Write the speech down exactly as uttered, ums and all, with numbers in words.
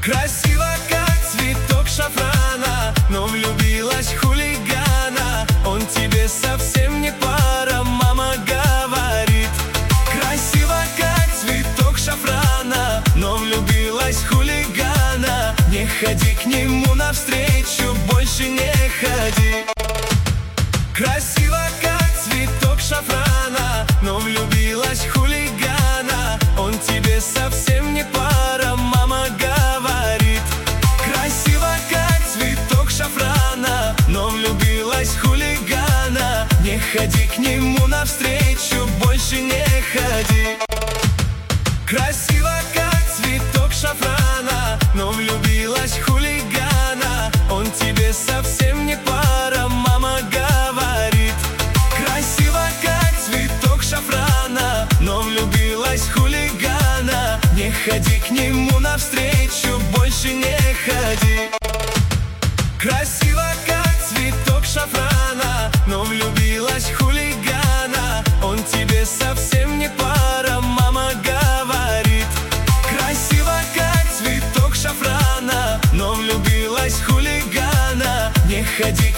Красиво, как цветок шафрана, но влюбилась в хулигана. Он тебе совсем не пара, мама говорит. Красиво, как цветок шафрана, но влюбилась в хулигана. Не ходи к нему навстречу, больше не ходи. Красиво, как цветок шафрана, но влюбилась в хулигана. Он тебе совсем не пара, мама говорит. Красиво, как цветок шафрана, но влюбилась в хулигана. Не ходи к нему навстречу, больше не ходи. Красиво, как цветок шафрана, но влюбилась в хулигана. Он тебе совсем не пара, мама говорит. Красиво, как цветок шафрана, но влюбилась в хулигана. Не ходи к нему навстречу, больше не ходи. Красиво, как цветок шафрана, но влюбилась в хулигана. Он тебе совсем не пара, мама говорит. Красиво, как цветок шафрана, но влюбилась в хулигана. Не ходи